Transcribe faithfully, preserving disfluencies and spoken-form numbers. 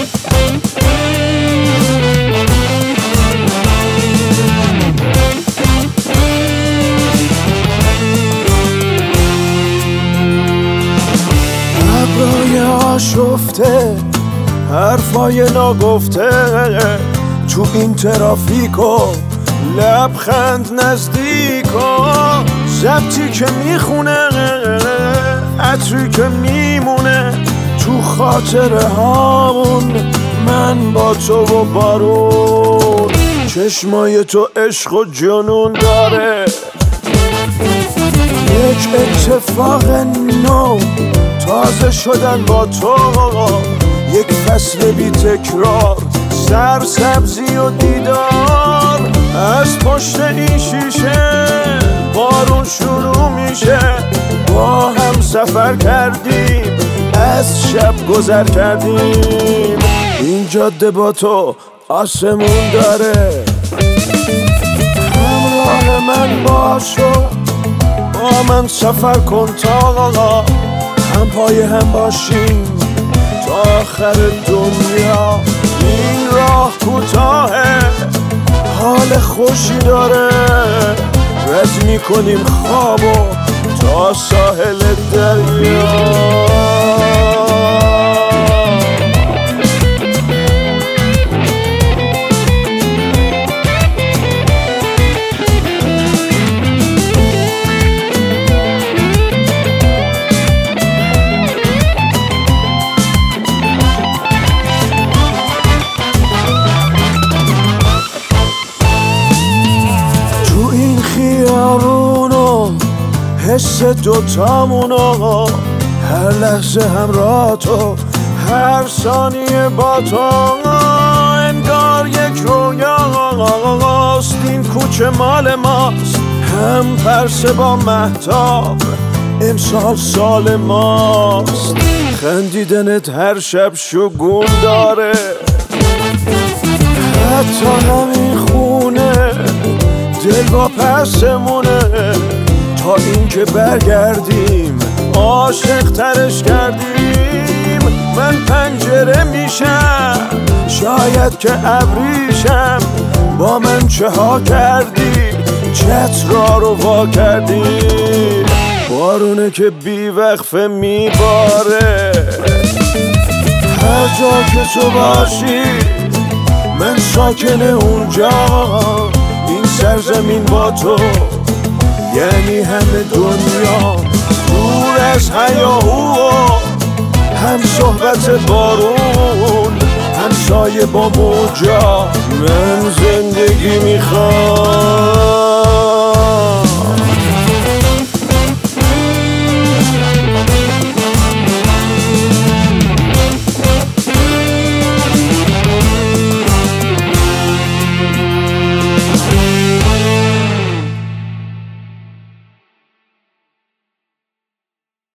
شفته حرفای ناگفته تو این ترافیکو، لبخند نزدیکو، ضبطی که میخونه، عطری که میمونه تو خاطره هامون، من با تو و بارون. چشمای تو عشق و جنون داره، یک اتفاق نو، تازه شدن با تو، یک فصل بی تکرار، سرسبزی و دیدار. از پشت این شیشه بارون شروع میشه، با هم سفر کردیم، از شب گذر کردیم. این جاده با تو آسمون داره، همراه من باشو، با من سفر کن تا هم پای هم باشیم تا آخر دنیا. این راه کوتاهه، حال خوشی داره، رد میکنیم خوابو تا ساحل دریا. خیابونو حس دوتامونو، هر لحظه همراه تو، هر ثانیه با تو، انگار یک رویاست. این کوچه مال ماست، هم پرسه با مهتاب، امسال سال ماست. خندیدنت هر شب شگون داره، حتی همین خونه دل با پسمونه، تا اینکه برگردیم عاشق ترش کردیم. من پنجره میشم، شاید که ابریشم، با من چه ها کردی، چترا رو وا کردی. بارونه که بی وقفه میباره، هر جا که تو باشی من ساکن اونجا. سرزمین با تو یعنی همه دنیا، دور از هیاهو، هم صحبت بارون، هم سایه با موجا. من زندگی میخوام